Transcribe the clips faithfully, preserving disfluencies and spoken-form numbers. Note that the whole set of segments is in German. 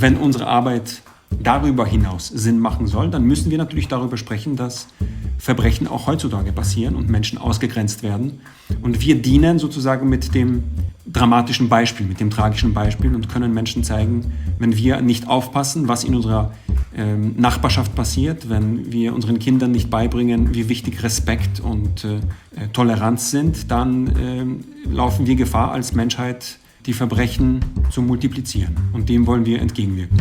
wenn unsere Arbeit darüber hinaus Sinn machen soll, dann müssen wir natürlich darüber sprechen, dass Verbrechen auch heutzutage passieren und Menschen ausgegrenzt werden. Und wir dienen sozusagen mit dem dramatischen Beispiel, mit dem tragischen Beispiel und können Menschen zeigen, wenn wir nicht aufpassen, was in unserer ähm, Nachbarschaft passiert, wenn wir unseren Kindern nicht beibringen, wie wichtig Respekt und äh, Toleranz sind, dann äh, laufen wir Gefahr als Menschheit, die Verbrechen zu multiplizieren. Und dem wollen wir entgegenwirken.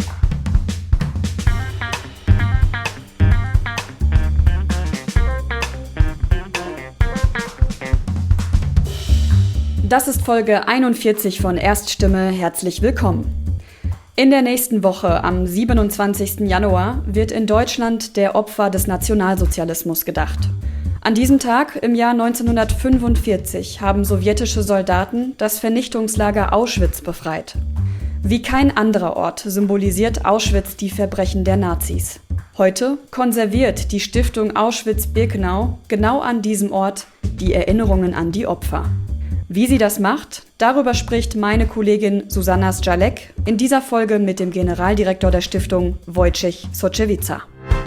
Das ist Folge einundvierzig von Erststimme. Herzlich willkommen. In der nächsten Woche, am siebenundzwanzigsten Januar, wird in Deutschland der Opfer des Nationalsozialismus gedacht. An diesem Tag im Jahr neunzehnhundertfünfundvierzig haben sowjetische Soldaten das Vernichtungslager Auschwitz befreit. Wie kein anderer Ort symbolisiert Auschwitz die Verbrechen der Nazis. Heute konserviert die Stiftung Auschwitz-Birkenau genau an diesem Ort die Erinnerungen an die Opfer. Wie sie das macht, darüber spricht meine Kollegin Susanna Zalek in dieser Folge mit dem Generaldirektor der Stiftung, Wojciech Socewica.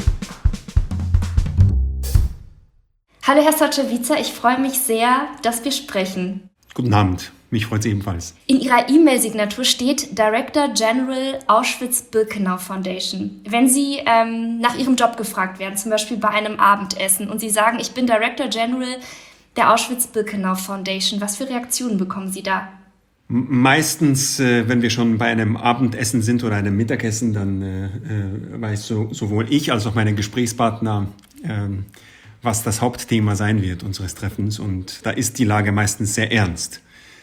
Hallo Herr Socewica, ich freue mich sehr, dass wir sprechen. Guten Abend, mich freut es ebenfalls. In Ihrer E-Mail-Signatur steht Director General Auschwitz-Birkenau Foundation. Wenn Sie ähm, nach Ihrem Job gefragt werden, zum Beispiel bei einem Abendessen, und Sie sagen, ich bin Director General der Auschwitz-Birkenau Foundation. Was für Reaktionen bekommen Sie da? Meistens, äh, wenn wir schon bei einem Abendessen sind oder einem Mittagessen, dann äh, äh, weiß so, sowohl ich als auch meine Gesprächspartner, äh, was das Hauptthema sein wird unseres Treffens. Und da ist die Lage meistens sehr ernst.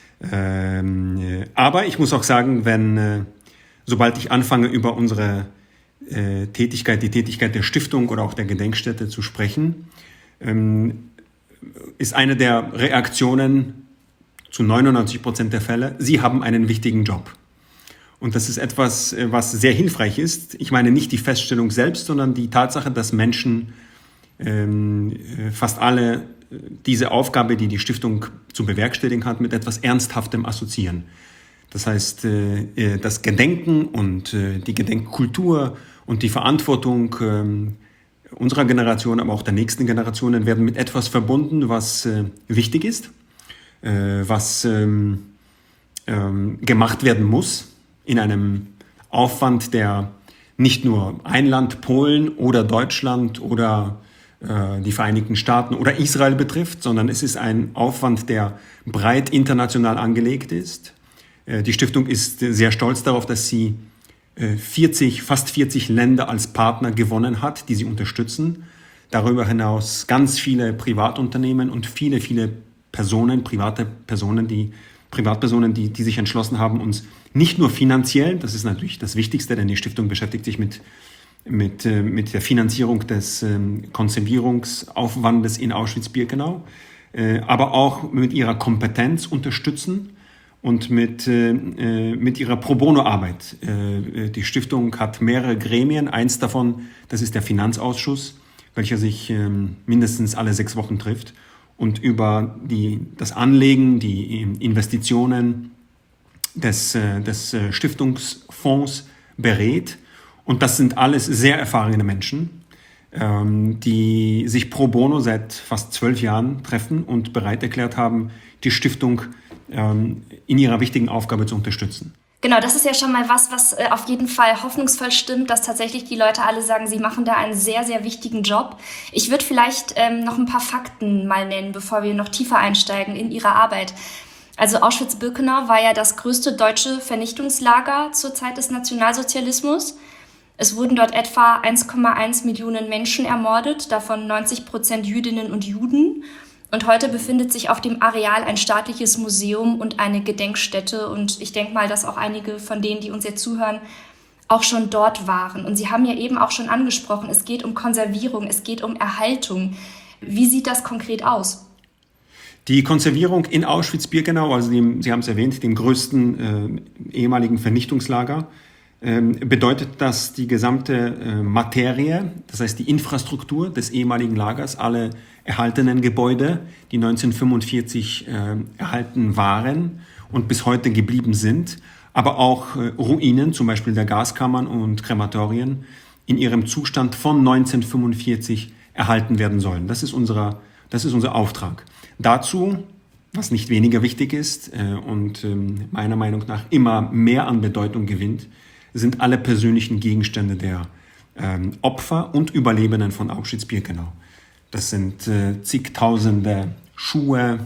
Ähm, äh, aber ich muss auch sagen, wenn, äh, sobald ich anfange, über unsere äh, Tätigkeit, die Tätigkeit der Stiftung oder auch der Gedenkstätte zu sprechen, ähm, ist eine der Reaktionen zu neunundneunzig Prozent der Fälle, Sie haben einen wichtigen Job. Und das ist etwas, was sehr hilfreich ist. Ich meine nicht die Feststellung selbst, sondern die Tatsache, dass Menschen ähm, fast alle diese Aufgabe, die die Stiftung zu bewerkstelligen hat, mit etwas Ernsthaftem assoziieren. Das heißt, äh, das Gedenken und äh, die Gedenkkultur und die Verantwortung äh, unserer Generation, aber auch der nächsten Generationen werden mit etwas verbunden, was äh, wichtig ist, äh, was ähm, ähm, gemacht werden muss in einem Aufwand, der nicht nur ein Land, Polen oder Deutschland oder äh, die Vereinigten Staaten oder Israel betrifft, sondern es ist ein Aufwand, der breit international angelegt ist. Äh, die Stiftung ist sehr stolz darauf, dass sie vierzig, fast vierzig Länder als Partner gewonnen hat, die sie unterstützen. Darüber hinaus ganz viele Privatunternehmen und viele, viele Personen, private Personen, die, Privatpersonen, die, die sich entschlossen haben, uns nicht nur finanziell, das ist natürlich das Wichtigste, denn die Stiftung beschäftigt sich mit, mit, mit der Finanzierung des ähm, Konservierungsaufwandes in Auschwitz-Birkenau, äh, aber auch mit ihrer Kompetenz unterstützen. Und mit, äh, mit ihrer Pro-Bono-Arbeit. Äh, die Stiftung hat mehrere Gremien. Eins davon, das ist der Finanzausschuss, welcher sich äh, mindestens alle sechs Wochen trifft und über die, das Anlegen, die Investitionen des, äh, des Stiftungsfonds berät. Und das sind alles sehr erfahrene Menschen, ähm, die sich pro bono seit fast zwölf Jahren treffen und bereit erklärt haben, die Stiftung in ihrer wichtigen Aufgabe zu unterstützen. Genau, das ist ja schon mal was, was äh, auf jeden Fall hoffnungsvoll stimmt, dass tatsächlich die Leute alle sagen, sie machen da einen sehr, sehr wichtigen Job. Ich würde vielleicht ähm, noch ein paar Fakten mal nennen, bevor wir noch tiefer einsteigen in ihre Arbeit. Also Auschwitz-Birkenau war ja das größte deutsche Vernichtungslager zur Zeit des Nationalsozialismus. Es wurden dort etwa eins Komma eins Millionen Menschen ermordet, davon neunzig Prozent Jüdinnen und Juden. Und heute befindet sich auf dem Areal ein staatliches Museum und eine Gedenkstätte. Und ich denke mal, dass auch einige von denen, die uns jetzt zuhören, auch schon dort waren. Und Sie haben ja eben auch schon angesprochen, es geht um Konservierung, es geht um Erhaltung. Wie sieht das konkret aus? Die Konservierung in Auschwitz-Birkenau, also dem, Sie haben es erwähnt, dem größten äh, ehemaligen Vernichtungslager, äh, bedeutet, dass die gesamte äh, Materie, das heißt die Infrastruktur des ehemaligen Lagers, alle erhaltenen Gebäude, die neunzehnhundertfünfundvierzig äh, erhalten waren und bis heute geblieben sind, aber auch äh, Ruinen, zum Beispiel der Gaskammern und Krematorien, in ihrem Zustand von neunzehnhundertfünfundvierzig erhalten werden sollen. Das ist, unser, das ist unser Auftrag. Dazu, was nicht weniger wichtig ist äh, und äh, meiner Meinung nach immer mehr an Bedeutung gewinnt, sind alle persönlichen Gegenstände der äh, Opfer und Überlebenden von Auschwitz-Birkenau. Das sind äh, zigtausende Schuhe,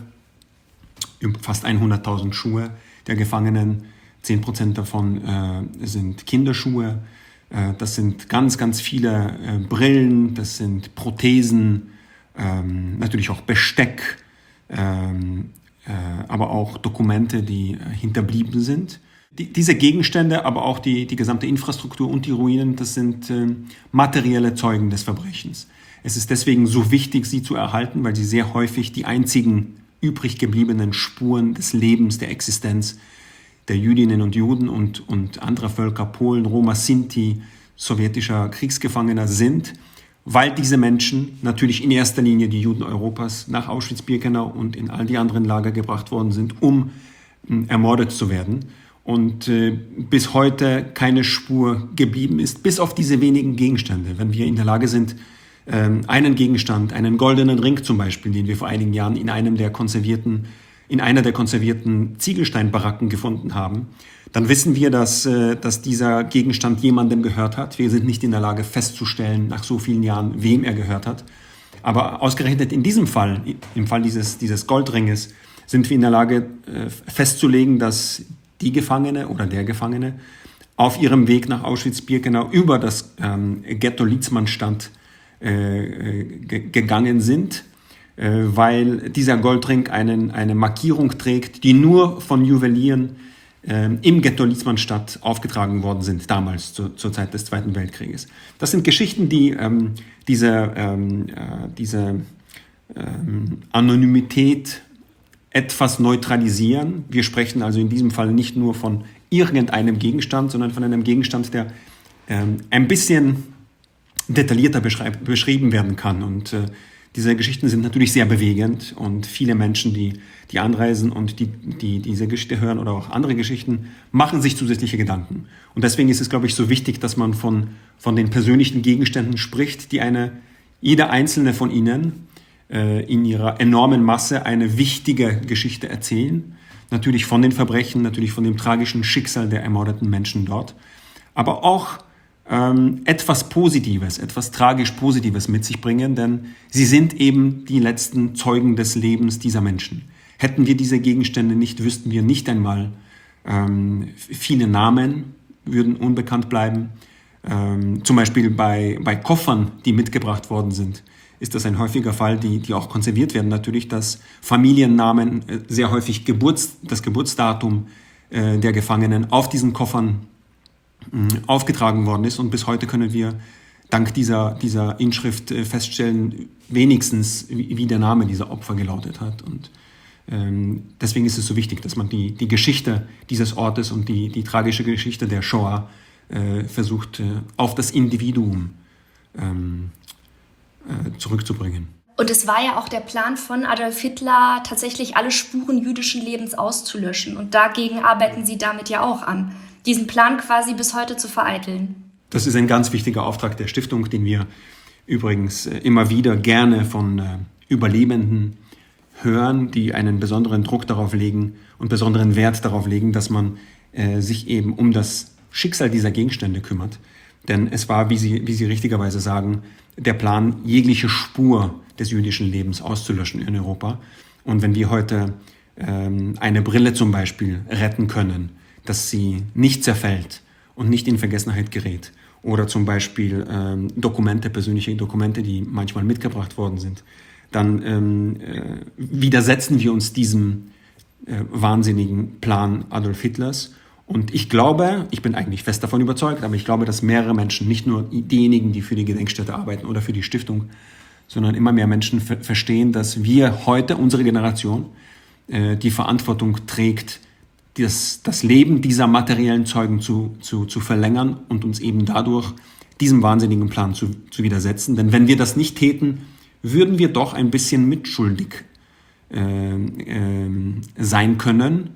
fast hunderttausend Schuhe der Gefangenen. Zehn Prozent davon äh, sind Kinderschuhe. Äh, das sind ganz, ganz viele äh, Brillen, das sind Prothesen, ähm, natürlich auch Besteck, ähm, äh, aber auch Dokumente, die äh, hinterblieben sind. Die, diese Gegenstände, aber auch die, die gesamte Infrastruktur und die Ruinen, das sind äh, materielle Zeugen des Verbrechens. Es ist deswegen so wichtig, sie zu erhalten, weil sie sehr häufig die einzigen übrig gebliebenen Spuren des Lebens, der Existenz der Jüdinnen und Juden und, und anderer Völker, Polen, Roma, Sinti, sowjetischer Kriegsgefangener sind, weil diese Menschen natürlich in erster Linie die Juden Europas nach Auschwitz-Birkenau und in all die anderen Lager gebracht worden sind, um äh, ermordet zu werden. Und äh, bis heute keine Spur geblieben ist, bis auf diese wenigen Gegenstände. Wenn wir in der Lage sind, einen Gegenstand, einen goldenen Ring zum Beispiel, den wir vor einigen Jahren in einem der konservierten, in einer der konservierten Ziegelsteinbaracken gefunden haben, dann wissen wir, dass, dass dieser Gegenstand jemandem gehört hat. Wir sind nicht in der Lage festzustellen, nach so vielen Jahren, wem er gehört hat. Aber ausgerechnet in diesem Fall, im Fall dieses, dieses Goldringes, sind wir in der Lage festzulegen, dass die Gefangene oder der Gefangene auf ihrem Weg nach Auschwitz-Birkenau über das ähm, Ghetto Litzmannstadt gegangen sind, weil dieser Goldring einen, eine Markierung trägt, die nur von Juwelieren im Ghetto Litzmannstadt aufgetragen worden sind, damals zu, zur Zeit des Zweiten Weltkrieges. Das sind Geschichten, die ähm, diese, ähm, äh, diese ähm, Anonymität etwas neutralisieren. Wir sprechen also in diesem Fall nicht nur von irgendeinem Gegenstand, sondern von einem Gegenstand, der ähm, ein bisschen detaillierter beschrieben werden kann. Und äh, diese Geschichten sind natürlich sehr bewegend und viele Menschen, die, die anreisen und die, die diese Geschichte hören oder auch andere Geschichten, machen sich zusätzliche Gedanken. Und deswegen ist es, glaube ich, so wichtig, dass man von, von den persönlichen Gegenständen spricht, die eine, jeder einzelne von ihnen äh, in ihrer enormen Masse eine wichtige Geschichte erzählen. Natürlich von den Verbrechen, natürlich von dem tragischen Schicksal der ermordeten Menschen dort, aber auch Ähm, etwas Positives, etwas tragisch Positives mit sich bringen, denn sie sind eben die letzten Zeugen des Lebens dieser Menschen. Hätten wir diese Gegenstände nicht, wüssten wir nicht einmal, ähm, viele Namen würden unbekannt bleiben. Ähm, zum Beispiel bei, bei Koffern, die mitgebracht worden sind, ist das ein häufiger Fall, die, die auch konserviert werden natürlich, dass Familiennamen, äh, sehr häufig Geburts, das Geburtsdatum äh, der Gefangenen auf diesen Koffern aufgetragen worden ist, und bis heute können wir dank dieser, dieser Inschrift feststellen, wenigstens wie, wie der Name dieser Opfer gelautet hat. Und ähm, deswegen ist es so wichtig, dass man die, die Geschichte dieses Ortes und die, die tragische Geschichte der Shoah äh, versucht, äh, auf das Individuum ähm, äh, zurückzubringen. Und es war ja auch der Plan von Adolf Hitler, tatsächlich alle Spuren jüdischen Lebens auszulöschen. Und dagegen arbeiten Sie damit ja auch an, diesen Plan quasi bis heute zu vereiteln. Das ist ein ganz wichtiger Auftrag der Stiftung, den wir übrigens immer wieder gerne von Überlebenden hören, die einen besonderen Druck darauf legen und besonderen Wert darauf legen, dass man äh, sich eben um das Schicksal dieser Gegenstände kümmert. Denn es war, wie Sie, wie Sie richtigerweise sagen, der Plan, jegliche Spur des jüdischen Lebens auszulöschen in Europa. Und wenn wir heute ähm, eine Brille zum Beispiel retten können, dass sie nicht zerfällt und nicht in Vergessenheit gerät. Oder zum Beispiel ähm, Dokumente, persönliche Dokumente, die manchmal mitgebracht worden sind. Dann ähm, äh, widersetzen wir uns diesem äh, wahnsinnigen Plan Adolf Hitlers. Und ich glaube, ich bin eigentlich fest davon überzeugt, aber ich glaube, dass mehrere Menschen, nicht nur diejenigen, die für die Gedenkstätte arbeiten oder für die Stiftung, sondern immer mehr Menschen ver- verstehen, dass wir heute, unsere Generation, äh, die Verantwortung trägt, Das, das Leben dieser materiellen Zeugen zu, zu, zu verlängern und uns eben dadurch diesem wahnsinnigen Plan zu, zu widersetzen. Denn wenn wir das nicht täten, würden wir doch ein bisschen mitschuldig äh, äh, sein können,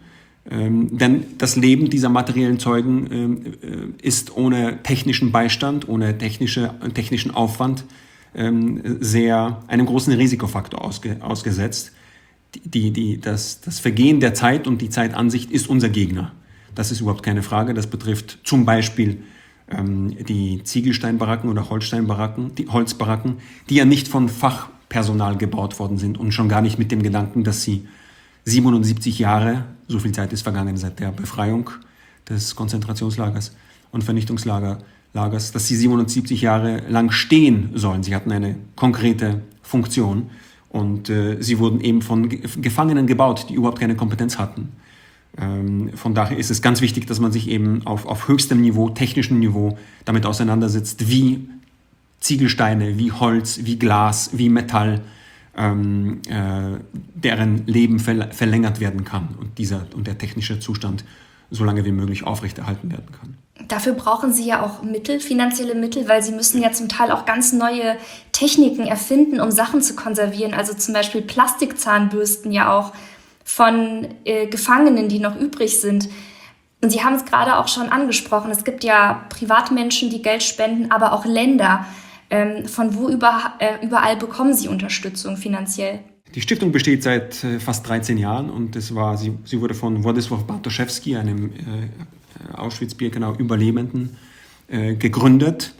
Ähm, denn das Leben dieser materiellen Zeugen ähm, äh, ist ohne technischen Beistand, ohne technische, technischen Aufwand ähm, sehr einem großen Risikofaktor ausge, ausgesetzt. Die, die, das, das Vergehen der Zeit und die Zeitansicht ist unser Gegner. Das ist überhaupt keine Frage. Das betrifft zum Beispiel ähm, die Ziegelsteinbaracken oder Holzsteinbaracken, die Holzbaracken, die ja nicht von Fachpersonal gebaut worden sind und schon gar nicht mit dem Gedanken, dass sie siebenundsiebzig Jahre, so viel Zeit ist vergangen seit der Befreiung des Konzentrationslagers und Vernichtungslagers, dass sie siebenundsiebzig Jahre lang stehen sollen. Sie hatten eine konkrete Funktion und äh, sie wurden eben von Gefangenen gebaut, die überhaupt keine Kompetenz hatten. Ähm, von daher ist es ganz wichtig, dass man sich eben auf, auf höchstem Niveau, technischem Niveau damit auseinandersetzt, wie Ziegelsteine, wie Holz, wie Glas, wie Metall, Ähm, äh, deren Leben verl- verlängert werden kann und, dieser, und der technische Zustand so lange wie möglich aufrechterhalten werden kann. Dafür brauchen Sie ja auch Mittel, finanzielle Mittel, weil Sie müssen ja zum Teil auch ganz neue Techniken erfinden, um Sachen zu konservieren. Also zum Beispiel Plastikzahnbürsten ja auch von äh, Gefangenen, die noch übrig sind. Und Sie haben es gerade auch schon angesprochen, es gibt ja Privatmenschen, die Geld spenden, aber auch Länder. Von wo über, äh, überall bekommen Sie Unterstützung finanziell? Die Stiftung besteht seit äh, fast dreizehn Jahren und es war, sie, sie wurde von Władysław Bartoszewski, einem äh, Auschwitz-Birkenau-Überlebenden, äh, gegründet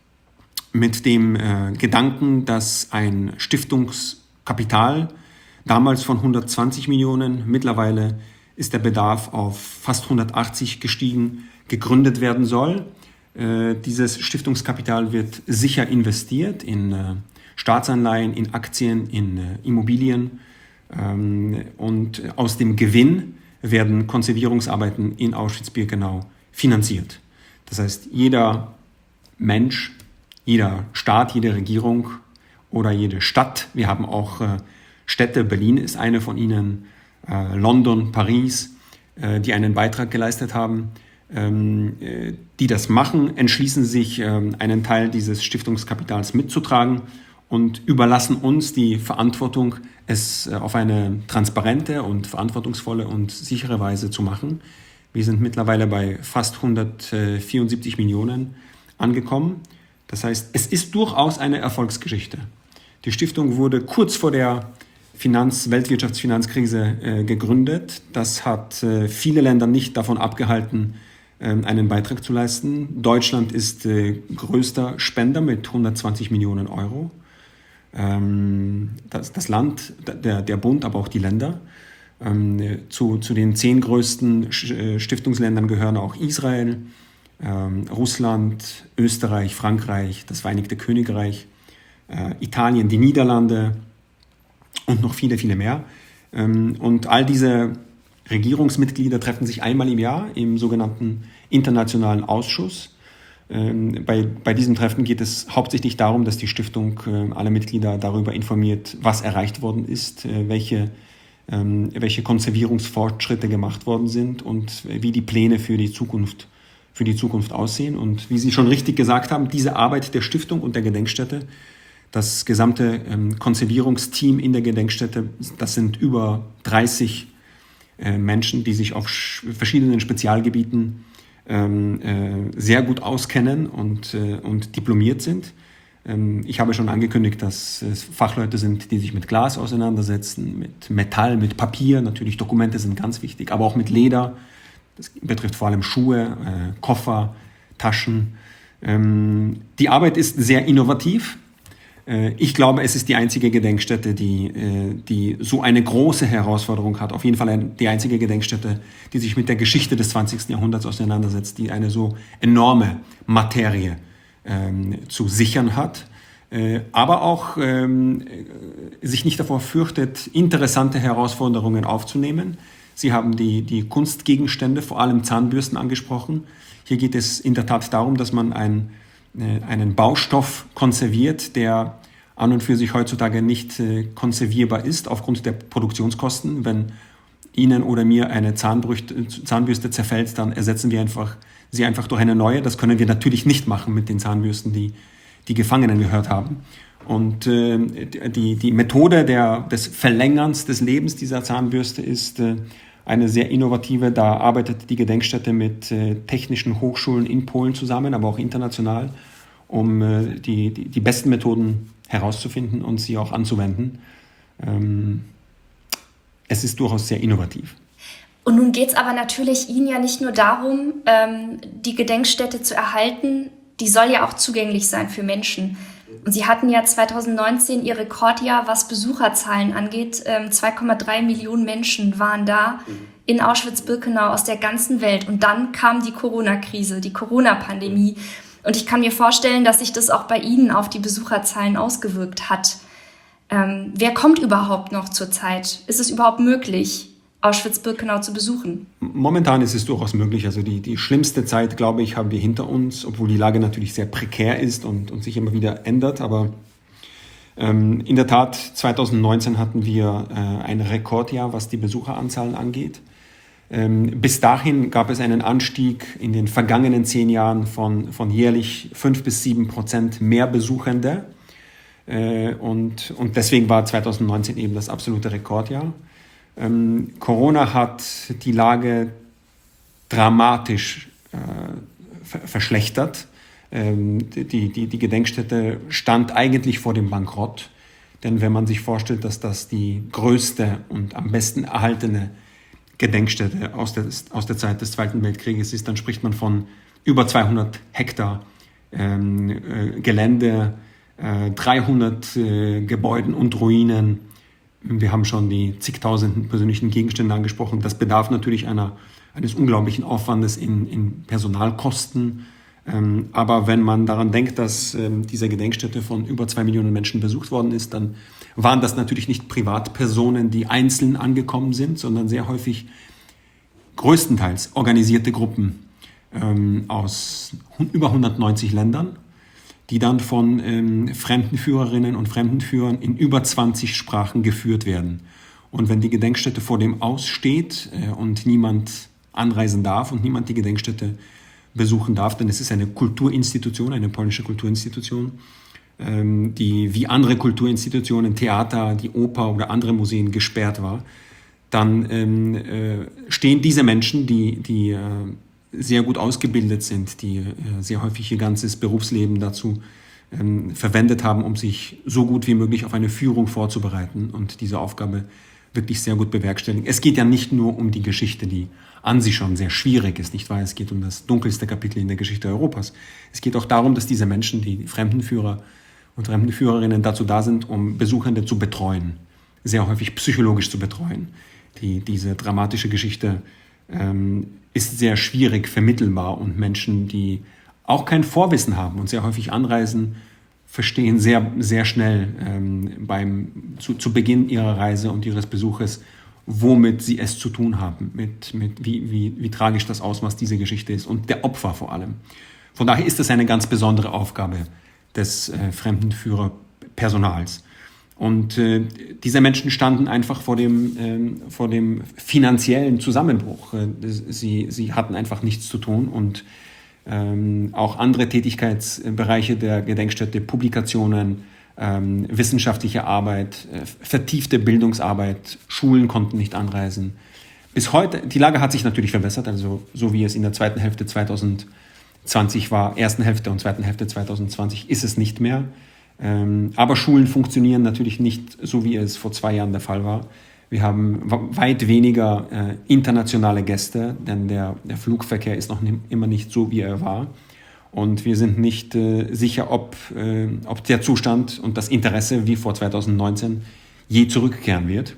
mit dem äh, Gedanken, dass ein Stiftungskapital damals von hundertzwanzig Millionen, mittlerweile ist der Bedarf auf fast hundertachtzig gestiegen, gegründet werden soll. Dieses Stiftungskapital wird sicher investiert in äh, Staatsanleihen, in Aktien, in äh, Immobilien ähm, und aus dem Gewinn werden Konservierungsarbeiten in Auschwitz-Birkenau finanziert. Das heißt, jeder Mensch, jeder Staat, jede Regierung oder jede Stadt, wir haben auch äh, Städte, Berlin ist eine von ihnen, äh, London, Paris, äh, die einen Beitrag geleistet haben, die das machen, entschließen sich, einen Teil dieses Stiftungskapitals mitzutragen und überlassen uns die Verantwortung, es auf eine transparente und verantwortungsvolle und sichere Weise zu machen. Wir sind mittlerweile bei fast hundertvierundsiebzig Millionen angekommen. Das heißt, es ist durchaus eine Erfolgsgeschichte. Die Stiftung wurde kurz vor der Finanz-, Weltwirtschaftsfinanzkrise äh, gegründet. Das hat äh, viele Länder nicht davon abgehalten, einen Beitrag zu leisten. Deutschland ist äh, größter Spender mit hundertzwanzig Millionen Euro. Ähm, das, das Land, der, der Bund, aber auch die Länder. Ähm, zu, zu den zehn größten Stiftungsländern gehören auch Israel, ähm, Russland, Österreich, Frankreich, das Vereinigte Königreich, äh, Italien, die Niederlande und noch viele, viele mehr. Ähm, und all diese Regierungsmitglieder treffen sich einmal im Jahr im sogenannten Internationalen Ausschuss. Ähm, bei, bei diesem Treffen geht es hauptsächlich darum, dass die Stiftung äh, alle Mitglieder darüber informiert, was erreicht worden ist, äh, welche, ähm, welche Konservierungsfortschritte gemacht worden sind und wie die Pläne für die Zukunft, für die Zukunft aussehen. Und wie Sie schon richtig gesagt haben, diese Arbeit der Stiftung und der Gedenkstätte, das gesamte ähm, Konservierungsteam in der Gedenkstätte, das sind über dreißig Menschen, die sich auf verschiedenen Spezialgebieten ähm, äh, sehr gut auskennen und, äh, und diplomiert sind. Ähm, ich habe schon angekündigt, dass es Fachleute sind, die sich mit Glas auseinandersetzen, mit Metall, mit Papier. Natürlich Dokumente sind ganz wichtig, aber auch mit Leder. Das betrifft vor allem Schuhe, äh, Koffer, Taschen. Ähm, die Arbeit ist sehr innovativ. Ich glaube, es ist die einzige Gedenkstätte, die, die so eine große Herausforderung hat. Auf jeden Fall die einzige Gedenkstätte, die sich mit der Geschichte des zwanzigsten Jahrhunderts auseinandersetzt, die eine so enorme Materie ähm, zu sichern hat, äh, aber auch ähm, sich nicht davor fürchtet, interessante Herausforderungen aufzunehmen. Sie haben die, die Kunstgegenstände, vor allem Zahnbürsten, angesprochen. Hier geht es in der Tat darum, dass man ein einen Baustoff konserviert, der an und für sich heutzutage nicht äh, konservierbar ist aufgrund der Produktionskosten. Wenn Ihnen oder mir eine Zahnbrüste, Zahnbürste zerfällt, dann ersetzen wir einfach, sie einfach durch eine neue. Das können wir natürlich nicht machen mit den Zahnbürsten, die die Gefangenen gehört haben. Und äh, die, die Methode der, des Verlängerns des Lebens dieser Zahnbürste ist äh, eine sehr innovative. Da arbeitet die Gedenkstätte mit äh, technischen Hochschulen in Polen zusammen, aber auch international, um äh, die, die, die besten Methoden herauszufinden und sie auch anzuwenden. Ähm, es ist durchaus sehr innovativ. Und nun geht es aber natürlich Ihnen ja nicht nur darum, ähm, die Gedenkstätte zu erhalten, die soll ja auch zugänglich sein für Menschen. Und Sie hatten ja zwanzig neunzehn Ihr Rekordjahr, was Besucherzahlen angeht. Ähm, zwei Komma drei Millionen Menschen waren da in Auschwitz-Birkenau aus der ganzen Welt. Und dann kam die Corona-Krise, die Corona-Pandemie. Und ich kann mir vorstellen, dass sich das auch bei Ihnen auf die Besucherzahlen ausgewirkt hat. Ähm, wer kommt überhaupt noch zurzeit? Ist es überhaupt möglich, Auschwitz-Birkenau zu besuchen? Momentan ist es durchaus möglich. Also die, die schlimmste Zeit, glaube ich, haben wir hinter uns, obwohl die Lage natürlich sehr prekär ist und, und sich immer wieder ändert. Aber ähm, in der Tat, zwanzig neunzehn hatten wir äh, ein Rekordjahr, was die Besucheranzahlen angeht. Ähm, bis dahin gab es einen Anstieg in den vergangenen zehn Jahren von, von jährlich fünf bis sieben Prozent mehr Besuchende. Äh, und, und deswegen war zwanzig neunzehn eben das absolute Rekordjahr. Ähm, Corona hat die Lage dramatisch äh, ver- verschlechtert. Ähm, die, die, die Gedenkstätte stand eigentlich vor dem Bankrott. Denn wenn man sich vorstellt, dass das die größte und am besten erhaltene Gedenkstätte aus der, aus der Zeit des Zweiten Weltkrieges ist, dann spricht man von über zweihundert Hektar ähm, äh, Gelände, äh, dreihundert äh, Gebäuden und Ruinen. Wir haben schon die zigtausenden persönlichen Gegenstände angesprochen. Das bedarf natürlich einer, eines unglaublichen Aufwandes in, in Personalkosten. Ähm, aber wenn man daran denkt, dass ähm, diese Gedenkstätte von über zwei Millionen Menschen besucht worden ist, dann waren das natürlich nicht Privatpersonen, die einzeln angekommen sind, sondern sehr häufig größtenteils organisierte Gruppen ähm, aus über hundertneunzig Ländern, die dann von ähm, Fremdenführerinnen und Fremdenführern in über zwanzig Sprachen geführt werden. Und wenn die Gedenkstätte vor dem Aus steht äh, und niemand anreisen darf und niemand die Gedenkstätte besuchen darf, denn es ist eine Kulturinstitution, eine polnische Kulturinstitution, ähm, die wie andere Kulturinstitutionen, Theater, die Oper oder andere Museen gesperrt war, dann ähm, äh, stehen diese Menschen, die, die äh, sehr gut ausgebildet sind, die äh, sehr häufig ihr ganzes Berufsleben dazu ähm, verwendet haben, um sich so gut wie möglich auf eine Führung vorzubereiten und diese Aufgabe wirklich sehr gut bewerkstelligen. Es geht ja nicht nur um die Geschichte, die an sich schon sehr schwierig ist, nicht wahr? Es geht um das dunkelste Kapitel in der Geschichte Europas. Es geht auch darum, dass diese Menschen, die Fremdenführer und Fremdenführerinnen dazu da sind, um Besuchende zu betreuen, sehr häufig psychologisch zu betreuen. Die, diese dramatische Geschichte ähm, ist sehr schwierig vermittelbar und Menschen, die auch kein Vorwissen haben und sehr häufig anreisen, verstehen sehr, sehr schnell ähm, beim, zu, zu Beginn ihrer Reise und ihres Besuches, womit sie es zu tun haben, mit, mit wie, wie, wie tragisch das Ausmaß dieser Geschichte ist und der Opfer vor allem. Von daher ist das eine ganz besondere Aufgabe des äh, Fremdenführerpersonals. Und äh, diese Menschen standen einfach vor dem, ähm, vor dem finanziellen Zusammenbruch. Äh, sie, sie hatten einfach nichts zu tun und ähm, auch andere Tätigkeitsbereiche der Gedenkstätte, Publikationen, ähm, wissenschaftliche Arbeit, äh, vertiefte Bildungsarbeit, Schulen konnten nicht anreisen. Bis heute, die Lage hat sich natürlich verbessert, also so wie es in der zweiten Hälfte zwanzig zwanzig war, ersten Hälfte und zweiten Hälfte zwanzig zwanzig ist es nicht mehr. Ähm, aber Schulen funktionieren natürlich nicht so, wie es vor zwei Jahren der Fall war. Wir haben weit weniger äh, internationale Gäste, denn der, der Flugverkehr ist noch nie, immer nicht so, wie er war. Und wir sind nicht äh, sicher, ob, äh, ob der Zustand und das Interesse wie vor zwanzig neunzehn je zurückkehren wird.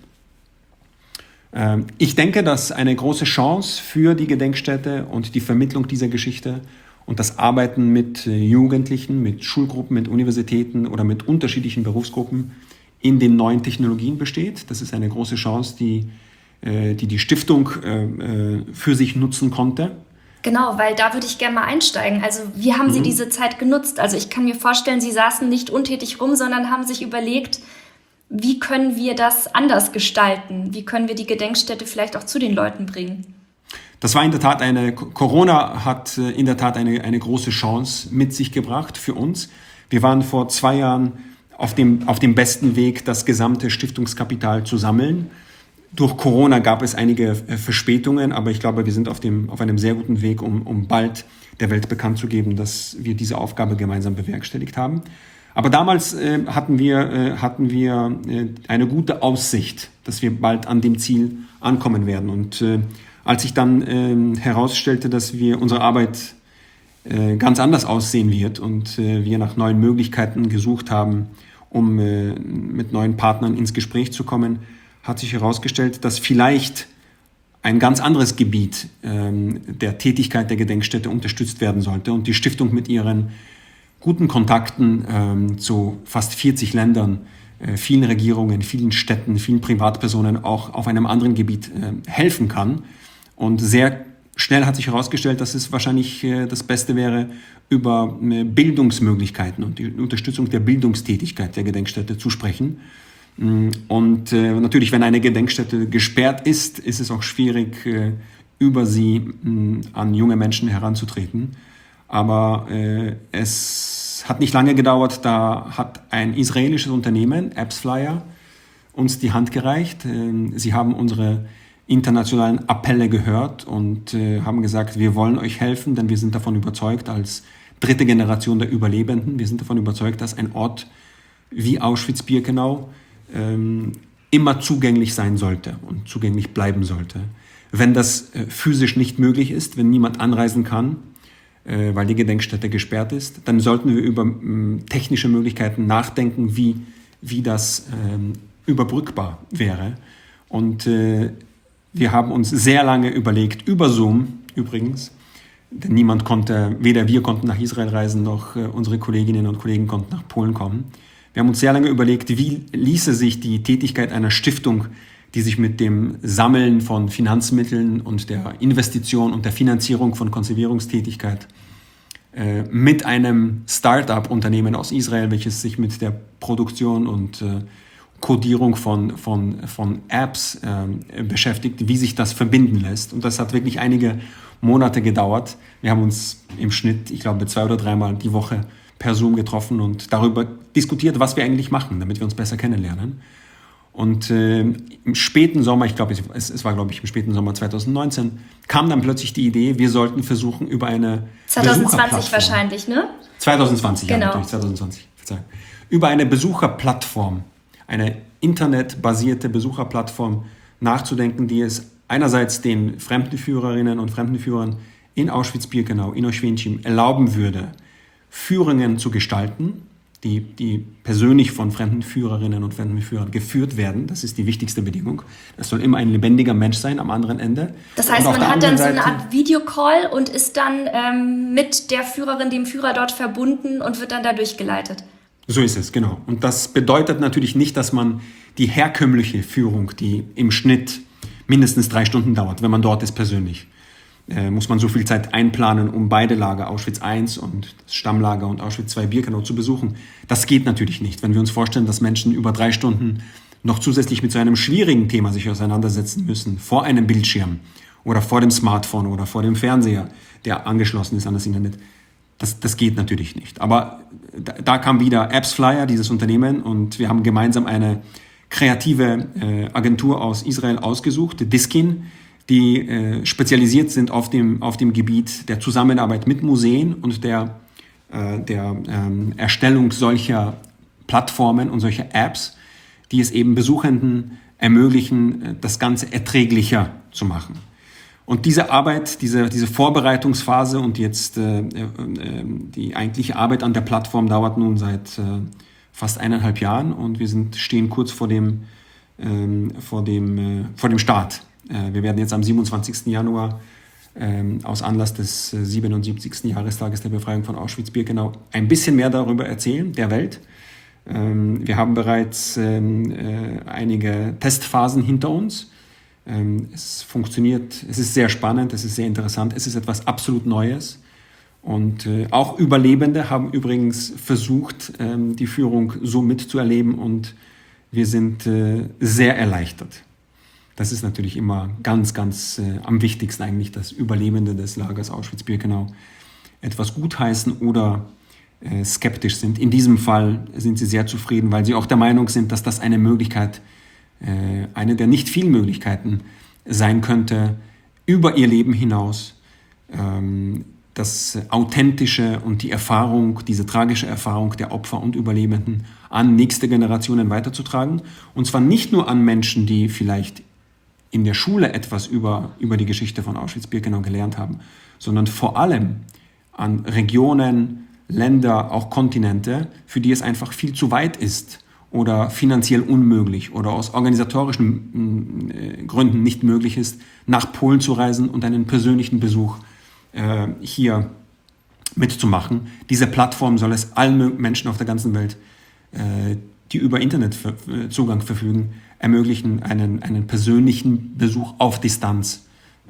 Ähm, ich denke, dass eine große Chance für die Gedenkstätte und die Vermittlung dieser Geschichte und das Arbeiten mit äh, Jugendlichen, mit Schulgruppen, mit Universitäten oder mit unterschiedlichen Berufsgruppen in den neuen Technologien besteht. Das ist eine große Chance, die äh, die, die Stiftung äh, für sich nutzen konnte. Genau, weil da würde ich gerne mal einsteigen. Also wie haben mhm. Sie diese Zeit genutzt? Also ich kann mir vorstellen, Sie saßen nicht untätig rum, sondern haben sich überlegt, wie können wir das anders gestalten? Wie können wir die Gedenkstätte vielleicht auch zu den Leuten bringen? Das war in der Tat eine, Corona hat in der Tat eine, eine große Chance mit sich gebracht für uns. Wir waren vor zwei Jahren auf dem, auf dem besten Weg, das gesamte Stiftungskapital zu sammeln. Durch Corona gab es einige äh, Verspätungen, aber ich glaube, wir sind auf, dem, auf einem sehr guten Weg, um, um bald der Welt bekannt zu geben, dass wir diese Aufgabe gemeinsam bewerkstelligt haben. Aber damals äh, hatten wir, äh, hatten wir äh, eine gute Aussicht, dass wir bald an dem Ziel ankommen werden. Und äh, als sich dann äh, herausstellte, dass wir unsere Arbeit äh, ganz anders aussehen wird und äh, wir nach neuen Möglichkeiten gesucht haben, um äh, mit neuen Partnern ins Gespräch zu kommen, hat sich herausgestellt, dass vielleicht ein ganz anderes Gebiet ähm, der Tätigkeit der Gedenkstätte unterstützt werden sollte und die Stiftung mit ihren guten Kontakten ähm, zu fast vierzig Ländern, äh, vielen Regierungen, vielen Städten, vielen Privatpersonen auch auf einem anderen Gebiet äh, helfen kann. Und sehr schnell hat sich herausgestellt, dass es wahrscheinlich äh, das Beste wäre, über äh, Bildungsmöglichkeiten und die Unterstützung der Bildungstätigkeit der Gedenkstätte zu sprechen. Und äh, natürlich, wenn eine Gedenkstätte gesperrt ist, ist es auch schwierig, äh, über sie mh, an junge Menschen heranzutreten. Aber äh, es hat nicht lange gedauert, da hat ein israelisches Unternehmen, AppsFlyer, uns die Hand gereicht. Äh, sie haben unsere internationalen Appelle gehört und äh, haben gesagt, wir wollen euch helfen, denn wir sind davon überzeugt, als dritte Generation der Überlebenden, wir sind davon überzeugt, dass ein Ort wie Auschwitz-Birkenau ähm, immer zugänglich sein sollte und zugänglich bleiben sollte. Wenn das äh, physisch nicht möglich ist, wenn niemand anreisen kann, äh, weil die Gedenkstätte gesperrt ist, dann sollten wir über äh, technische Möglichkeiten nachdenken, wie, wie das äh, überbrückbar wäre. Und äh, wir haben uns sehr lange überlegt, über Zoom übrigens, denn niemand konnte, weder wir konnten nach Israel reisen, noch äh, unsere Kolleginnen und Kollegen konnten nach Polen kommen. Wir haben uns sehr lange überlegt, wie ließe sich die Tätigkeit einer Stiftung, die sich mit dem Sammeln von Finanzmitteln und der Investition und der Finanzierung von Konservierungstätigkeit äh, mit einem Start-up-Unternehmen aus Israel, welches sich mit der Produktion und äh, Codierung von, von, von Apps äh, beschäftigt, wie sich das verbinden lässt. Und das hat wirklich einige Monate gedauert. Wir haben uns im Schnitt, ich glaube, zwei oder dreimal die Woche per Zoom getroffen und darüber diskutiert, was wir eigentlich machen, damit wir uns besser kennenlernen. Und äh, im späten Sommer, ich glaube, es, es war, glaube ich, im späten Sommer zwanzig neunzehn, kam dann plötzlich die Idee, wir sollten versuchen, über eine zwanzig zwanzig wahrscheinlich, ne? zwanzig zwanzig, genau. Ja, natürlich, zwanzig zwanzig, Verzeihung. Über eine Besucherplattform, eine internetbasierte Besucherplattform nachzudenken, die es einerseits den Fremdenführerinnen und Fremdenführern in Auschwitz-Birkenau, in Oświęcim erlauben würde, Führungen zu gestalten, die, die persönlich von Fremdenführerinnen und Fremdenführern geführt werden. Das ist die wichtigste Bedingung. Das soll immer ein lebendiger Mensch sein am anderen Ende. Das heißt, man hat dann so eine Art Videocall und ist dann ähm, mit der Führerin, dem Führer dort verbunden und wird dann da durchgeleitet. So ist es, genau. Und das bedeutet natürlich nicht, dass man die herkömmliche Führung, die im Schnitt mindestens drei Stunden dauert, wenn man dort ist persönlich, äh, muss man so viel Zeit einplanen, um beide Lager, Auschwitz eins und das Stammlager und Auschwitz zwei Birkenau zu besuchen. Das geht natürlich nicht. Wenn wir uns vorstellen, dass Menschen über drei Stunden noch zusätzlich mit so einem schwierigen Thema sich auseinandersetzen müssen, vor einem Bildschirm oder vor dem Smartphone oder vor dem Fernseher, der angeschlossen ist an das Internet, das, das geht natürlich nicht. Aber da, da kam wieder AppsFlyer, dieses Unternehmen, und wir haben gemeinsam eine kreative äh, Agentur aus Israel ausgesucht, Diskin, die äh, spezialisiert sind auf dem, auf dem Gebiet der Zusammenarbeit mit Museen und der, äh, der ähm, Erstellung solcher Plattformen und solcher Apps, die es eben Besuchenden ermöglichen, das Ganze erträglicher zu machen. Und diese Arbeit, diese, diese Vorbereitungsphase und jetzt äh, äh, die eigentliche Arbeit an der Plattform dauert nun seit äh, fast eineinhalb Jahren und wir sind, stehen kurz vor dem, ähm, vor dem, äh, vor dem Start. Äh, wir werden jetzt am siebenundzwanzigsten Januar ähm, aus Anlass des äh, siebenundsiebzigsten Jahrestages der Befreiung von Auschwitz-Birkenau ein bisschen mehr darüber erzählen, der Welt. Ähm, wir haben bereits ähm, äh, einige Testphasen hinter uns. Ähm, es funktioniert, es ist sehr spannend, es ist sehr interessant, es ist etwas absolut Neues. Und äh, auch Überlebende haben übrigens versucht, ähm, die Führung so mitzuerleben und wir sind äh, sehr erleichtert. Das ist natürlich immer ganz, ganz äh, am wichtigsten eigentlich, dass Überlebende des Lagers Auschwitz-Birkenau etwas gutheißen oder äh, skeptisch sind. In diesem Fall sind sie sehr zufrieden, weil sie auch der Meinung sind, dass das eine Möglichkeit äh, eine der nicht vielen Möglichkeiten sein könnte, über ihr Leben hinaus ähm, das Authentische und die Erfahrung, diese tragische Erfahrung der Opfer und Überlebenden an nächste Generationen weiterzutragen. Und zwar nicht nur an Menschen, die vielleicht in der Schule etwas über, über die Geschichte von Auschwitz-Birkenau gelernt haben, sondern vor allem an Regionen, Länder, auch Kontinente, für die es einfach viel zu weit ist oder finanziell unmöglich oder aus organisatorischen äh, Gründen nicht möglich ist, nach Polen zu reisen und einen persönlichen Besuch äh, hier mitzumachen. Diese Plattform soll es allen Menschen auf der ganzen Welt, äh, die über Internetzugang verfügen, ermöglichen, einen, einen persönlichen Besuch auf Distanz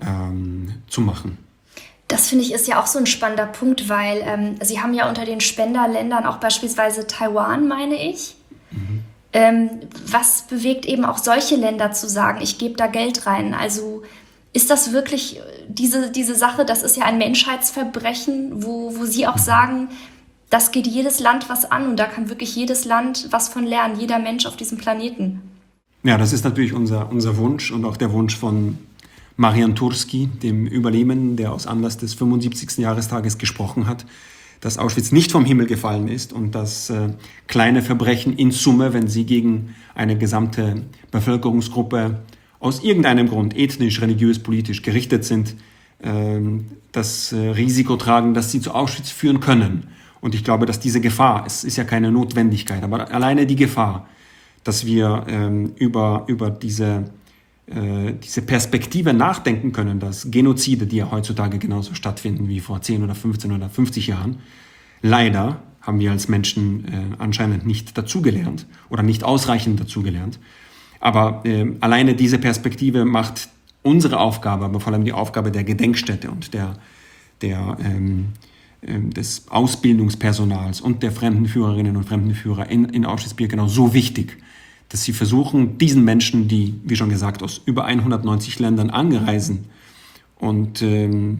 ähm, zu machen. Das finde ich ist ja auch so ein spannender Punkt, weil ähm, Sie haben ja unter den Spenderländern auch beispielsweise Taiwan, meine ich. Mhm. Ähm, was bewegt eben auch solche Länder zu sagen, ich gebe da Geld rein? Also ist das wirklich diese, diese Sache, das ist ja ein Menschheitsverbrechen, wo, wo Sie auch sagen, das geht jedes Land was an und da kann wirklich jedes Land was von lernen, jeder Mensch auf diesem Planeten. Ja, das ist natürlich unser, unser Wunsch und auch der Wunsch von Marian Turski, dem Überlebenden, der aus Anlass des fünfundsiebzigsten Jahrestages gesprochen hat, dass Auschwitz nicht vom Himmel gefallen ist und dass äh, kleine Verbrechen in Summe, wenn sie gegen eine gesamte Bevölkerungsgruppe aus irgendeinem Grund, ethnisch, religiös, politisch gerichtet sind, äh, das äh, Risiko tragen, dass sie zu Auschwitz führen können. Und ich glaube, dass diese Gefahr, es ist ja keine Notwendigkeit, aber alleine die Gefahr, dass wir ähm, über, über diese diese Perspektive nachdenken können, dass Genozide, die ja heutzutage genauso stattfinden wie vor zehn oder fünfzehn oder fünfzig Jahren, leider haben wir als Menschen äh, anscheinend nicht dazugelernt oder nicht ausreichend dazugelernt. Aber äh, alleine diese Perspektive macht unsere Aufgabe, aber vor allem die Aufgabe der Gedenkstätte und der, der, ähm, äh, des Ausbildungspersonals und der Fremdenführerinnen und Fremdenführer in, in Auschwitz-Birkenau so wichtig, dass sie versuchen, diesen Menschen, die, wie schon gesagt, aus über hundertneunzig Ländern angereisen und ähm,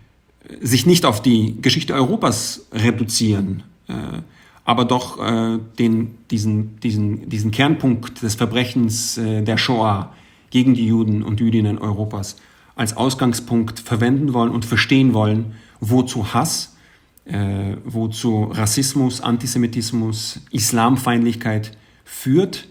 sich nicht auf die Geschichte Europas reduzieren, äh, aber doch äh, den, diesen, diesen, diesen Kernpunkt des Verbrechens äh, der Shoah gegen die Juden und Jüdinnen Europas als Ausgangspunkt verwenden wollen und verstehen wollen, wozu Hass, äh, wozu Rassismus, Antisemitismus, Islamfeindlichkeit führt.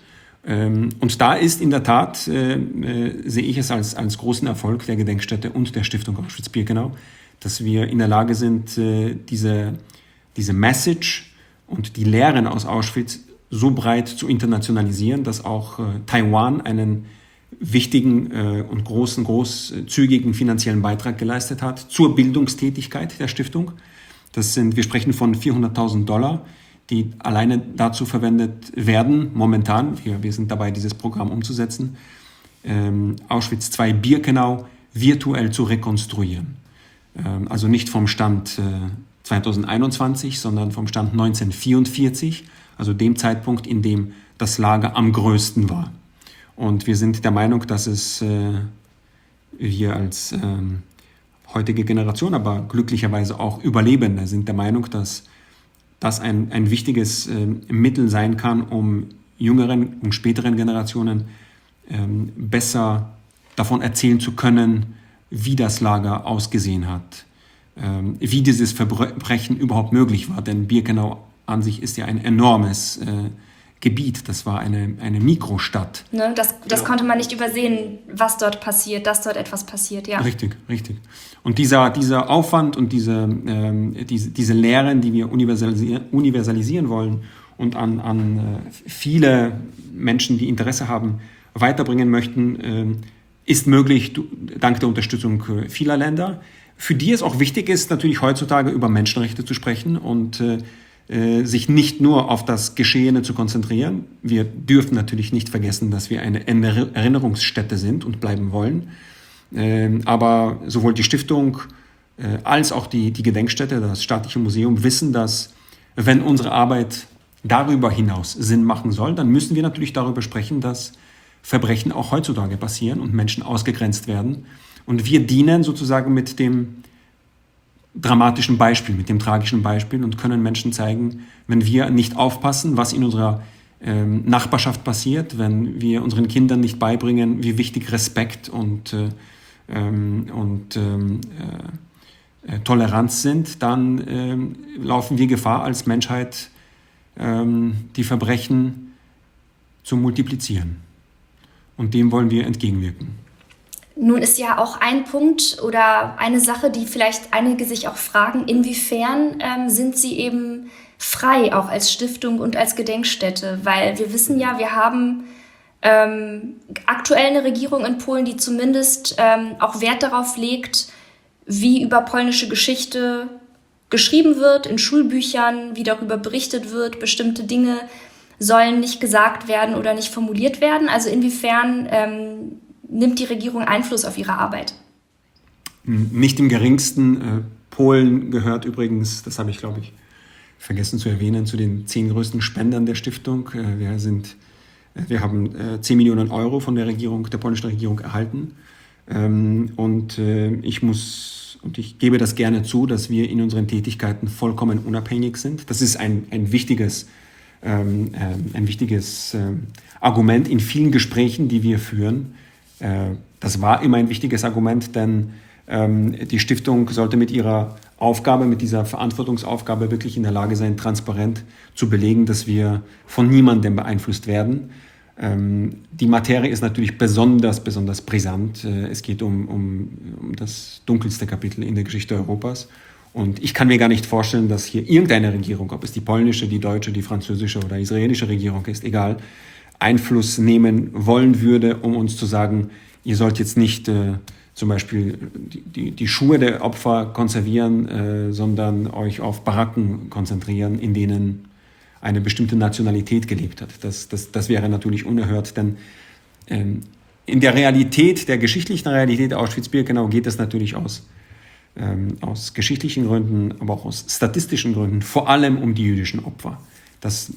Und da ist in der Tat, äh, äh, sehe ich es als, als großen Erfolg der Gedenkstätte und der Stiftung Auschwitz-Birkenau, dass wir in der Lage sind, äh, diese, diese Message und die Lehren aus Auschwitz so breit zu internationalisieren, dass auch äh, Taiwan einen wichtigen äh, und großen, großzügigen finanziellen Beitrag geleistet hat zur Bildungstätigkeit der Stiftung. Das sind, wir sprechen von vierhunderttausend Dollar, die alleine dazu verwendet werden, momentan, wir, wir sind dabei, dieses Programm umzusetzen, ähm, Auschwitz zwei Birkenau virtuell zu rekonstruieren. Ähm, also nicht vom Stand äh, zweitausendeinundzwanzig, sondern vom Stand neunzehnhundertvierundvierzig, also dem Zeitpunkt, in dem das Lager am größten war. Und wir sind der Meinung, dass es äh, wir als ähm, heutige Generation, aber glücklicherweise auch Überlebende sind der Meinung, dass das ein, ein wichtiges äh, Mittel sein kann, um jüngeren und späteren Generationen ähm, besser davon erzählen zu können, wie das Lager ausgesehen hat, ähm, wie dieses Verbrechen überhaupt möglich war. Denn Birkenau an sich ist ja ein enormes äh, Gebiet, das war eine, eine Mikrostadt. Ne, das das konnte man nicht übersehen, was dort passiert, dass dort etwas passiert, ja. Richtig, richtig. Und dieser, dieser Aufwand und diese, ähm, diese, diese Lehren, die wir universalisieren, universalisieren wollen und an, an äh, viele Menschen, die Interesse haben, weiterbringen möchten, äh, ist möglich dank der Unterstützung vieler Länder, für die es auch wichtig ist, natürlich heutzutage über Menschenrechte zu sprechen und äh, sich nicht nur auf das Geschehene zu konzentrieren. Wir dürfen natürlich nicht vergessen, dass wir eine Erinnerungsstätte sind und bleiben wollen. Aber sowohl die Stiftung als auch die, die Gedenkstätte, das Staatliche Museum, wissen, dass wenn unsere Arbeit darüber hinaus Sinn machen soll, dann müssen wir natürlich darüber sprechen, dass Verbrechen auch heutzutage passieren und Menschen ausgegrenzt werden. Und wir dienen sozusagen mit dem dramatischen Beispiel, mit dem tragischen Beispiel und können Menschen zeigen, wenn wir nicht aufpassen, was in unserer ähm, Nachbarschaft passiert, wenn wir unseren Kindern nicht beibringen, wie wichtig Respekt und, äh, ähm, und ähm, äh, Toleranz sind, dann ähm, laufen wir Gefahr als Menschheit, ähm, die Verbrechen zu multiplizieren. Und dem wollen wir entgegenwirken. Nun ist ja auch ein Punkt oder eine Sache, die vielleicht einige sich auch fragen, inwiefern ähm, sind sie eben frei, auch als Stiftung und als Gedenkstätte? Weil wir wissen ja, wir haben ähm, aktuell eine Regierung in Polen, die zumindest ähm, auch Wert darauf legt, wie über polnische Geschichte geschrieben wird, in Schulbüchern, wie darüber berichtet wird. Bestimmte Dinge sollen nicht gesagt werden oder nicht formuliert werden. Also inwiefern ähm, nimmt die Regierung Einfluss auf ihre Arbeit? Nicht im geringsten. Polen gehört übrigens, das habe ich, glaube ich, vergessen zu erwähnen, zu den zehn größten Spendern der Stiftung. Wir, sind, wir haben zehn Millionen Euro von der Regierung, der polnischen Regierung erhalten. Und ich muss und ich gebe das gerne zu, dass wir in unseren Tätigkeiten vollkommen unabhängig sind. Das ist ein, ein wichtiges, ähm, ein wichtiges äh, Argument in vielen Gesprächen, die wir führen. Äh, das war immer ein wichtiges Argument, denn ähm, die Stiftung sollte mit ihrer Aufgabe, mit dieser Verantwortungsaufgabe wirklich in der Lage sein, transparent zu belegen, dass wir von niemandem beeinflusst werden. Die Materie ist natürlich besonders, besonders brisant. Es geht um, um, um das dunkelste Kapitel in der Geschichte Europas. Und ich kann mir gar nicht vorstellen, dass hier irgendeine Regierung, ob es die polnische, die deutsche, die französische oder israelische Regierung ist, egal, Einfluss nehmen wollen würde, um uns zu sagen, ihr sollt jetzt nicht äh, zum Beispiel die, die, die Schuhe der Opfer konservieren, äh, sondern euch auf Baracken konzentrieren, in denen eine bestimmte Nationalität gelebt hat. Das, das, das wäre natürlich unerhört, denn ähm, in der Realität, der geschichtlichen Realität Auschwitz-Birkenau geht es natürlich aus, ähm, aus geschichtlichen Gründen, aber auch aus statistischen Gründen, vor allem um die jüdischen Opfer. Das,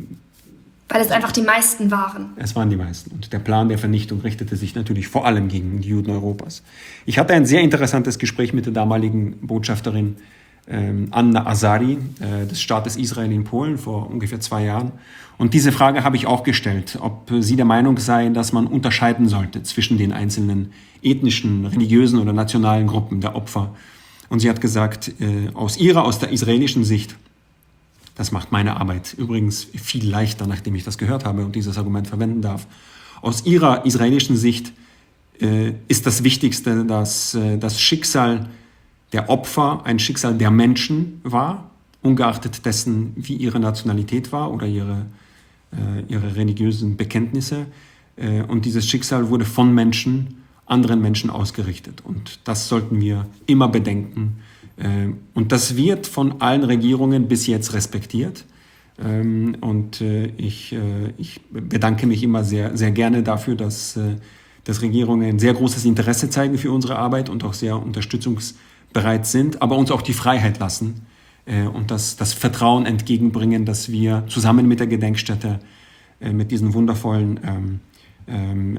Weil es einfach die meisten waren. Es waren die meisten. Und der Plan der Vernichtung richtete sich natürlich vor allem gegen die Juden Europas. Ich hatte ein sehr interessantes Gespräch mit der damaligen Botschafterin Anna Azari äh, des Staates Israel in Polen vor ungefähr zwei Jahren. Und diese Frage habe ich auch gestellt, ob sie der Meinung sei, dass man unterscheiden sollte zwischen den einzelnen ethnischen, religiösen oder nationalen Gruppen der Opfer. Und sie hat gesagt, äh, aus ihrer, aus der israelischen Sicht, das macht meine Arbeit übrigens viel leichter, nachdem ich das gehört habe und dieses Argument verwenden darf, aus ihrer israelischen Sicht äh, ist das Wichtigste, dass äh, das Schicksal der Opfer ein Schicksal der Menschen war, ungeachtet dessen, wie ihre Nationalität war oder ihre, äh, ihre religiösen Bekenntnisse. Äh, und dieses Schicksal wurde von Menschen, anderen Menschen ausgerichtet. Und das sollten wir immer bedenken. Äh, und das wird von allen Regierungen bis jetzt respektiert. Ähm, und äh, ich, äh, ich bedanke mich immer sehr, sehr gerne dafür, dass, äh, dass Regierungen ein sehr großes Interesse zeigen für unsere Arbeit und auch sehr unterstützungs bereit sind, aber uns auch die Freiheit lassen äh, und das, das Vertrauen entgegenbringen, dass wir zusammen mit der Gedenkstätte, äh, mit diesen wundervollen ähm, ähm,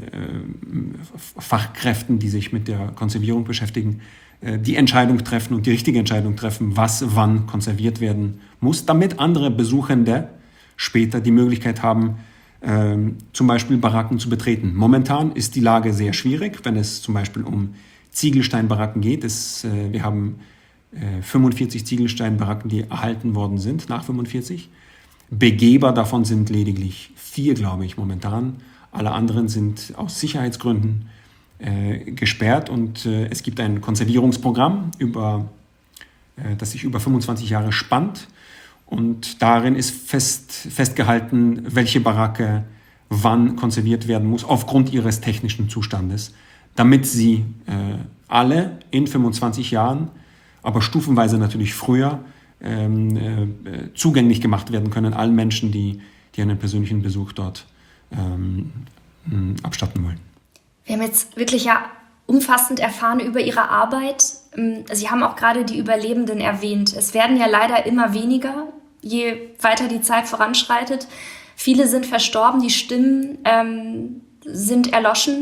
äh, Fachkräften, die sich mit der Konservierung beschäftigen, äh, die Entscheidung treffen und die richtige Entscheidung treffen, was wann konserviert werden muss, damit andere Besuchende später die Möglichkeit haben, äh, zum Beispiel Baracken zu betreten. Momentan ist die Lage sehr schwierig, wenn es zum Beispiel um Ziegelsteinbaracken geht. Es, äh, wir haben äh, fünfundvierzig Ziegelsteinbaracken, die erhalten worden sind nach fünfundvierzig. Begeber davon sind lediglich vier, glaube ich, momentan. Alle anderen sind aus Sicherheitsgründen äh, gesperrt und äh, es gibt ein Konservierungsprogramm, über, äh, das sich über fünfundzwanzig Jahre spannt und darin ist fest, festgehalten, welche Baracke wann konserviert werden muss, aufgrund ihres technischen Zustandes, damit sie äh, alle in fünfundzwanzig Jahren, aber stufenweise natürlich früher, ähm, äh, zugänglich gemacht werden können, allen Menschen, die, die einen persönlichen Besuch dort ähm, abstatten wollen. Wir haben jetzt wirklich ja umfassend erfahren über Ihre Arbeit. Sie haben auch gerade die Überlebenden erwähnt. Es werden ja leider immer weniger, je weiter die Zeit voranschreitet. Viele sind verstorben, die Stimmen ähm, sind erloschen.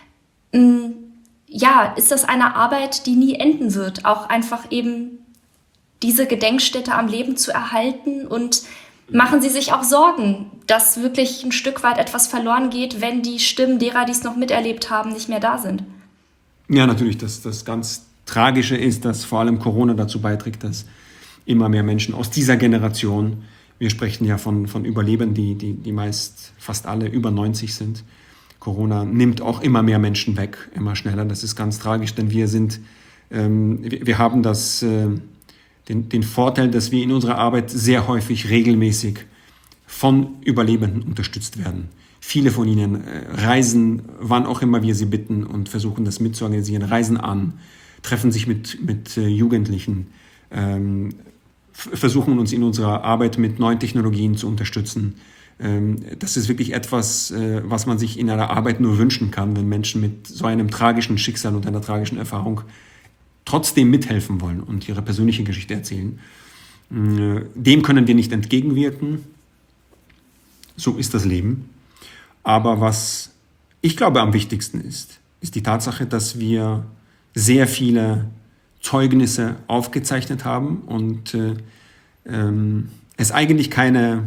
Ja, ist das eine Arbeit, die nie enden wird, auch einfach eben diese Gedenkstätte am Leben zu erhalten und Machen Sie sich auch Sorgen, dass wirklich ein Stück weit etwas verloren geht, wenn die Stimmen derer, die es noch miterlebt haben, nicht mehr da sind? Ja, natürlich. Das, das ganz Tragische ist, dass vor allem Corona dazu beiträgt, dass immer mehr Menschen aus dieser Generation, wir sprechen ja von, von Überlebenden, die, die, die meist fast alle über neunzig sind. Corona nimmt auch immer mehr Menschen weg, immer schneller. Das ist ganz tragisch, denn wir sind, ähm, wir, wir haben das, äh, den, den Vorteil, dass wir in unserer Arbeit sehr häufig regelmäßig von Überlebenden unterstützt werden. Viele von ihnen äh, reisen, wann auch immer wir sie bitten, und versuchen das mitzuorganisieren, reisen an, treffen sich mit, mit äh, Jugendlichen, ähm, f- versuchen uns in unserer Arbeit mit neuen Technologien zu unterstützen. Ähm, das ist wirklich etwas, äh, was man sich in einer Arbeit nur wünschen kann, wenn Menschen mit so einem tragischen Schicksal und einer tragischen Erfahrung trotzdem mithelfen wollen und ihre persönliche Geschichte erzählen. Äh, dem können wir nicht entgegenwirken. So ist das Leben. Aber was ich glaube am wichtigsten ist, ist die Tatsache, dass wir sehr viele Zeugnisse aufgezeichnet haben und äh, ähm, es eigentlich keine,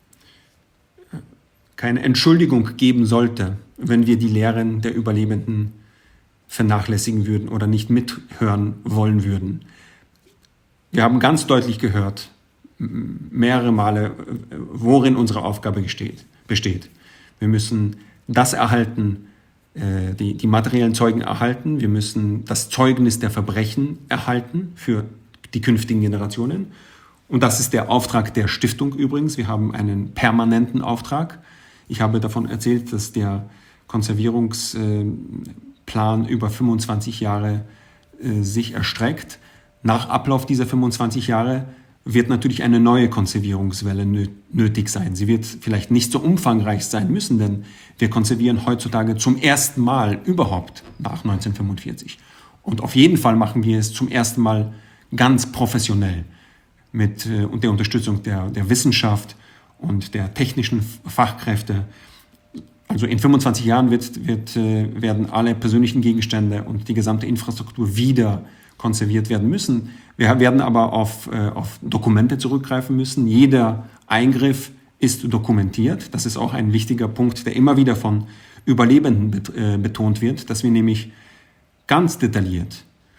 keine Entschuldigung geben sollte, wenn wir die Lehren der Überlebenden vernachlässigen würden oder nicht mithören wollen würden. Wir haben ganz deutlich gehört, mehrere Male, worin unsere Aufgabe besteht. besteht. Wir müssen das erhalten, äh, die, die materiellen Zeugen erhalten. Wir müssen das Zeugnis der Verbrechen erhalten für die künftigen Generationen. Und das ist der Auftrag der Stiftung übrigens. Wir haben einen permanenten Auftrag. Ich habe davon erzählt, dass der Konservierungsplan über fünfundzwanzig Jahre äh, sich erstreckt. Nach Ablauf dieser fünfundzwanzig Jahre wird natürlich eine neue Konservierungswelle nötig sein. Sie wird vielleicht nicht so umfangreich sein müssen, denn wir konservieren heutzutage zum ersten Mal überhaupt nach neunzehnhundertfünfundvierzig. Und auf jeden Fall machen wir es zum ersten Mal ganz professionell mit äh, und der Unterstützung der, der Wissenschaft und der technischen Fachkräfte. Also in fünfundzwanzig Jahren wird, wird, äh, werden alle persönlichen Gegenstände und die gesamte Infrastruktur wieder konserviert werden müssen. Wir werden aber auf, äh, auf Dokumente zurückgreifen müssen. Jeder Eingriff ist dokumentiert. Das ist auch ein wichtiger Punkt, der immer wieder von Überlebenden bet- äh, betont wird, dass wir nämlich ganz detailliert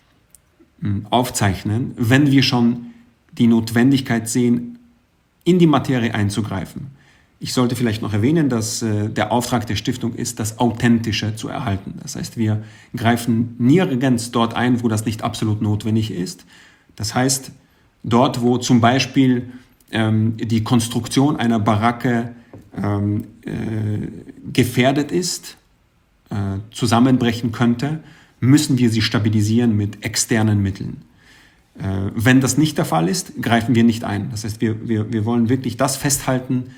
mh, aufzeichnen, wenn wir schon die Notwendigkeit sehen, in die Materie einzugreifen. Ich sollte vielleicht noch erwähnen, dass äh, der Auftrag der Stiftung ist, das Authentische zu erhalten. Das heißt, wir greifen nirgends dort ein, wo das nicht absolut notwendig ist. Das heißt, dort, wo zum Beispiel ähm, die Konstruktion einer Baracke ähm, äh, gefährdet ist, äh, zusammenbrechen könnte, müssen wir sie stabilisieren mit externen Mitteln. Äh, wenn das nicht der Fall ist, greifen wir nicht ein. Das heißt, wir, wir, wir wollen wirklich das festhalten,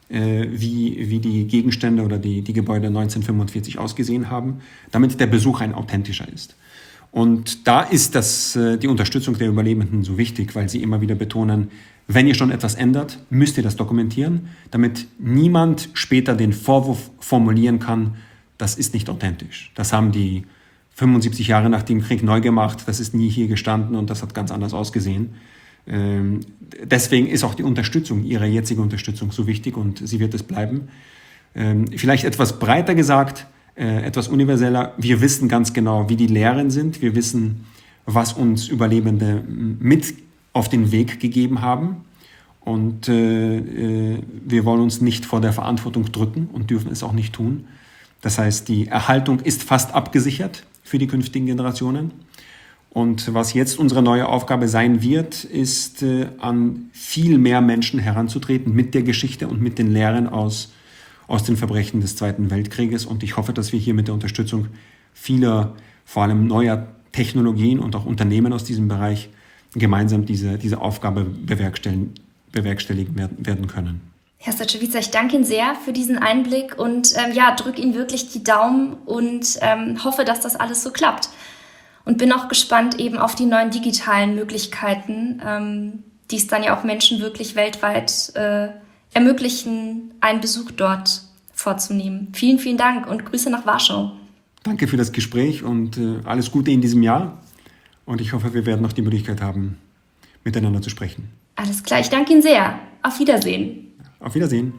Wie, wie die Gegenstände oder die, die Gebäude neunzehnhundertfünfundvierzig ausgesehen haben, damit der Besuch ein authentischer ist. Und da ist das, die Unterstützung der Überlebenden so wichtig, weil sie immer wieder betonen, wenn ihr schon etwas ändert, müsst ihr das dokumentieren, damit niemand später den Vorwurf formulieren kann, das ist nicht authentisch. Das haben die fünfundsiebzig Jahre nach dem Krieg neu gemacht, das ist nie hier gestanden und das hat ganz anders ausgesehen. Ähm, deswegen ist auch die Unterstützung, ihre jetzige Unterstützung so wichtig und sie wird es bleiben. Ähm, vielleicht etwas breiter gesagt, äh, etwas universeller. Wir wissen ganz genau, wie die Lehren sind. Wir wissen, was uns Überlebende mit auf den Weg gegeben haben. Und äh, äh, wir wollen uns nicht vor der Verantwortung drücken und dürfen es auch nicht tun. Das heißt, die Erhaltung ist fast abgesichert für die künftigen Generationen. Und was jetzt unsere neue Aufgabe sein wird, ist, äh, an viel mehr Menschen heranzutreten mit der Geschichte und mit den Lehren aus, aus den Verbrechen des Zweiten Weltkrieges. Und ich hoffe, dass wir hier mit der Unterstützung vieler, vor allem neuer Technologien und auch Unternehmen aus diesem Bereich gemeinsam diese, diese Aufgabe bewerkstelligen, bewerkstelligen werden, werden können. Herr Stachowicza, ich danke Ihnen sehr für diesen Einblick und ähm, ja, drücke Ihnen wirklich die Daumen und ähm, hoffe, dass das alles so klappt. Und bin auch gespannt eben auf die neuen digitalen Möglichkeiten, ähm, die es dann ja auch Menschen wirklich weltweit äh, ermöglichen, einen Besuch dort vorzunehmen. Vielen, vielen Dank und Grüße nach Warschau. Danke für das Gespräch und äh, alles Gute in diesem Jahr. Und ich hoffe, wir werden noch die Möglichkeit haben, miteinander zu sprechen. Alles klar, ich danke Ihnen sehr. Auf Wiedersehen. Auf Wiedersehen.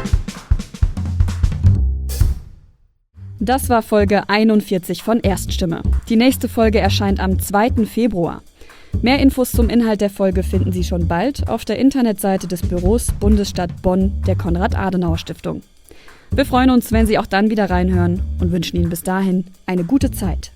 Das war Folge einundvierzig von Erststimme. Die nächste Folge erscheint am zweiten Februar. Mehr Infos zum Inhalt der Folge finden Sie schon bald auf der Internetseite des Büros Bundesstadt Bonn der Konrad-Adenauer-Stiftung. Wir freuen uns, wenn Sie auch dann wieder reinhören und wünschen Ihnen bis dahin eine gute Zeit.